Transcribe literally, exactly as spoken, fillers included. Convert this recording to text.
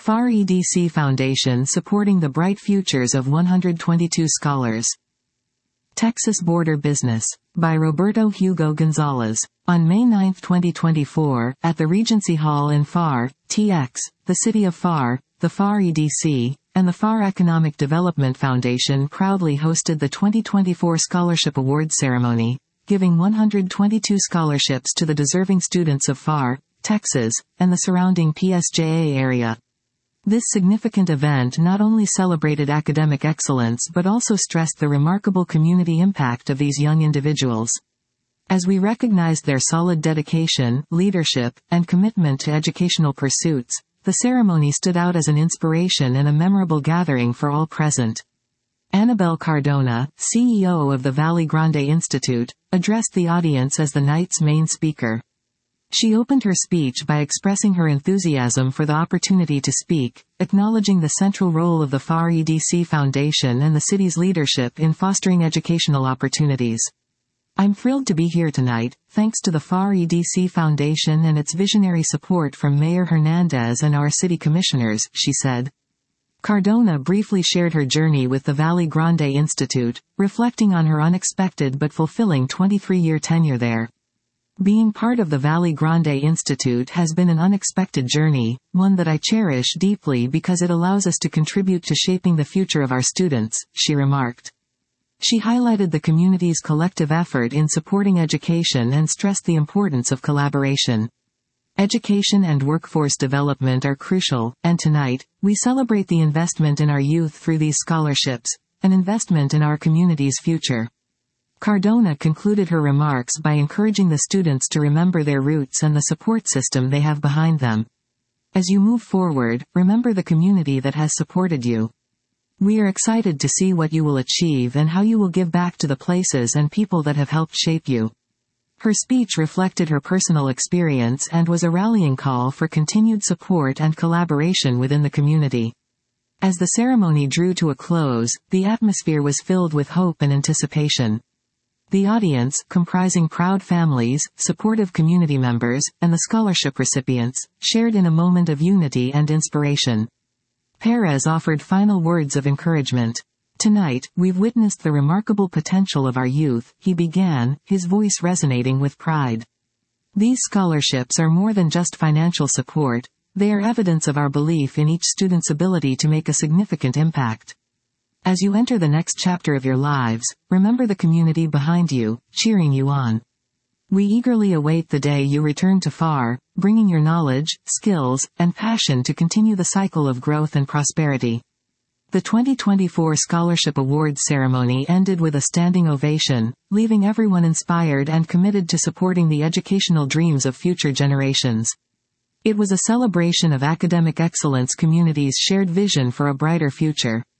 F A R E D C Foundation supporting the bright futures of one hundred twenty-two scholars. Texas Border Business. By Roberto Hugo Gonzalez. On May ninth twenty twenty-four, at the Regency Hall in F A R, T X, the City of F A R, the F A R E D C, and the F A R Economic Development Foundation proudly hosted the twenty twenty-four Scholarship Awards ceremony, giving one hundred twenty-two scholarships to the deserving students of F A R, Texas, and the surrounding P S J A area. This significant event not only celebrated academic excellence but also stressed the remarkable community impact of these young individuals. As we recognized their solid dedication, leadership, and commitment to educational pursuits, the ceremony stood out as an inspiration and a memorable gathering for all present. Annabelle Cardona, C E O of the Valley Grande Institute, addressed the audience as the night's main speaker. She opened her speech by expressing her enthusiasm for the opportunity to speak, acknowledging the central role of the F A R E D C Foundation and the city's leadership in fostering educational opportunities. "I'm thrilled to be here tonight, thanks to the F A R E D C Foundation and its visionary support from Mayor Hernandez and our city commissioners," she said. Cardona briefly shared her journey with the Valley Grande Institute, reflecting on her unexpected but fulfilling twenty-three-year tenure there. "Being part of the Valley Grande Institute has been an unexpected journey, one that I cherish deeply because it allows us to contribute to shaping the future of our students," she remarked. She highlighted the community's collective effort in supporting education and stressed the importance of collaboration. Education and workforce development are crucial, and tonight, we celebrate the investment in our youth through these scholarships, an investment in our community's future. Cardona concluded her remarks by encouraging the students to remember their roots and the support system they have behind them. "As you move forward, remember the community that has supported you. We are excited to see what you will achieve and how you will give back to the places and people that have helped shape you." Her speech reflected her personal experience and was a rallying call for continued support and collaboration within the community. As the ceremony drew to a close, the atmosphere was filled with hope and anticipation. The audience, comprising proud families, supportive community members, and the scholarship recipients, shared in a moment of unity and inspiration. Perez offered final words of encouragement. "Tonight, we've witnessed the remarkable potential of our youth," he began, his voice resonating with pride. "These scholarships are more than just financial support, they are evidence of our belief in each student's ability to make a significant impact. As you enter the next chapter of your lives, remember the community behind you, cheering you on. We eagerly await the day you return to F A R, bringing your knowledge, skills, and passion to continue the cycle of growth and prosperity." The twenty twenty-four Scholarship Awards ceremony ended with a standing ovation, leaving everyone inspired and committed to supporting the educational dreams of future generations. It was a celebration of academic excellence community's shared vision for a brighter future.